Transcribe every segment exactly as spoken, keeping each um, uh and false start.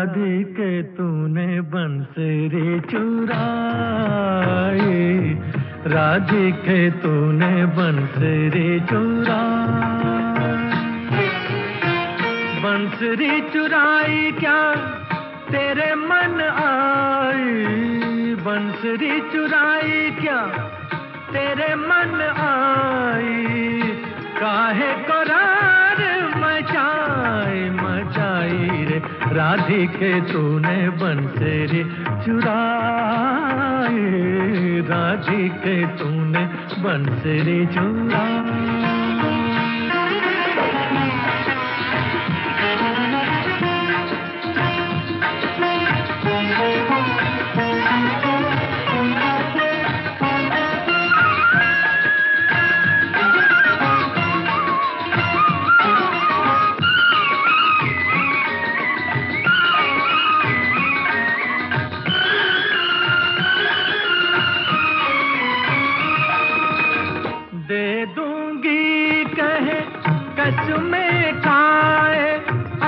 राधिके तूने बंसरी चुराई, राधिके तूने बंसरी चुराई। बंसरी चुराई क्या तेरे मन आई, बंसरी चुराई क्या तेरे मन आई। काहे को रार मचाई मचाई रे, राधिके तूने बंसरी चुराई, राधिके तूने बंसरी चुराई। दे दूंगी कहे कसमें खाए, आ,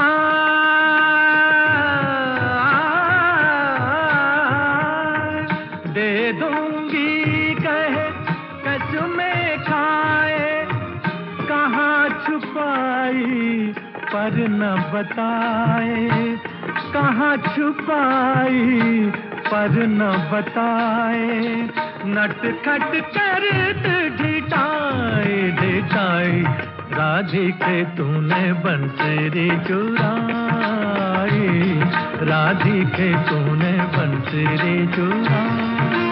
दे दूंगी कहे कसमें खाए। कहाँ छुपाई पर न बताए, कहाँ छुपाई पर न बताए। नटखट कर ढिठाई ढिठाई, राधिके तूने बंसरी चुराई, राधिके तूने बंसरी चुराई।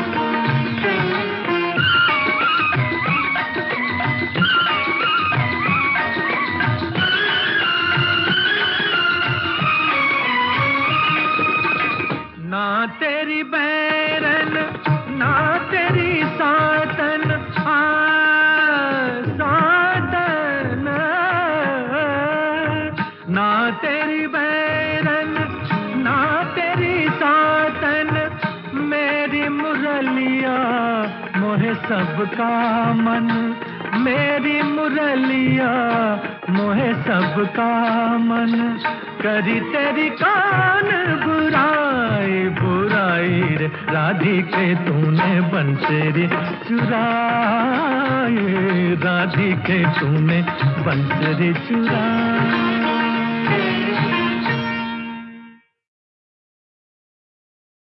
ना तेरी बैरन ना तेरी सातन, आ सातन, ना तेरी बैरन ना तेरी सातन। मेरी मुरलिया मोहे सबका मन, मेरी मुरलिया मोहे सबका मन। करी तेरी कान बुराई बुराई रे, राधिके तूने बंसरी चुराई, राधिके तूने बंसरी चुराई।